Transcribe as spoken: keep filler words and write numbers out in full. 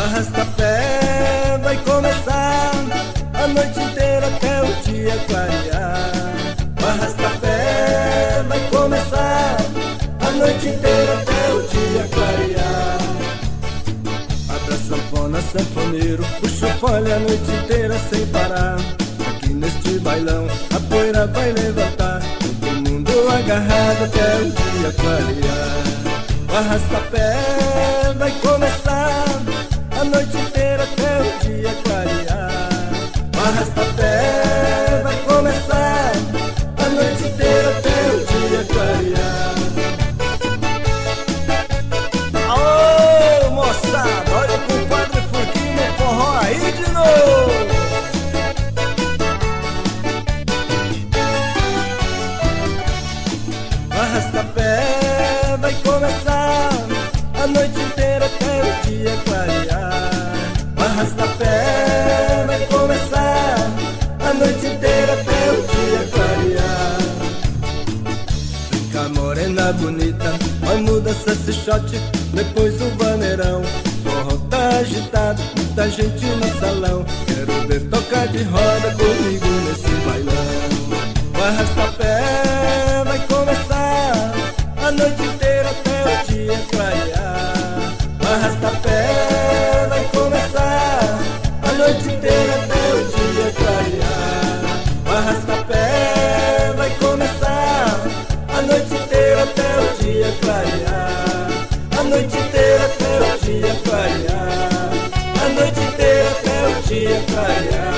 arrasta-pé vai começar a noite inteira até o dia clarear. O arrasta-pé vai começar a noite inteira até o dia clarear. Abra a sanfona, sanfoneiro, puxa o fole a noite inteira sem parar. Aqui neste bailão a poeira vai levantar, todo mundo agarrado até o dia clarear. O arrasta-pé vai começar a noite inteira até o dia clarear. O arrasta-pé vai começar a noite inteira até o dia clarear. Aô, moçada, olha o compadre Furquinho no forró aí de novo. O arrasta-pé vai começar a noite inteira até o dia clarear. O arrasta-pé vai começar a noite inteira até o dia clarear. Vem cá, morena bonita, vai muda esse shot, depois o vaneirão. O forró tá agitado, muita gente no salão, quero ver tocar de roda comigo nesse bailão. O arrasta-pé vai começar a noite inteira até o dia clarear. O arrasta-pé vai começar a noite inteira até o dia clarear. O arrasta-pé vai começar a noite inteira até o dia clarear. A noite inteira até o dia clarear. A noite inteira até o dia clarear.